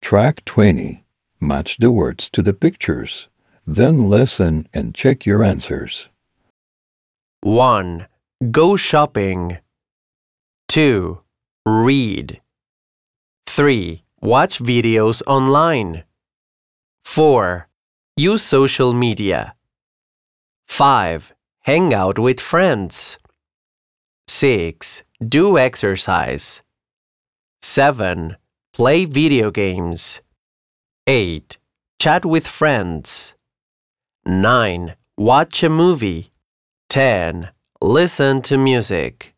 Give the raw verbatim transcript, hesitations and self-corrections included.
Track twenty. Match the words to the pictures. Then listen and check your answers. one. Go shopping. two. Read. three. Watch videos online. four. Use social media. five. Hang out with friends. six. Do exercise. seven. Play video games. eight. Chat with friends. nine. Watch a movie. ten. Listen to music.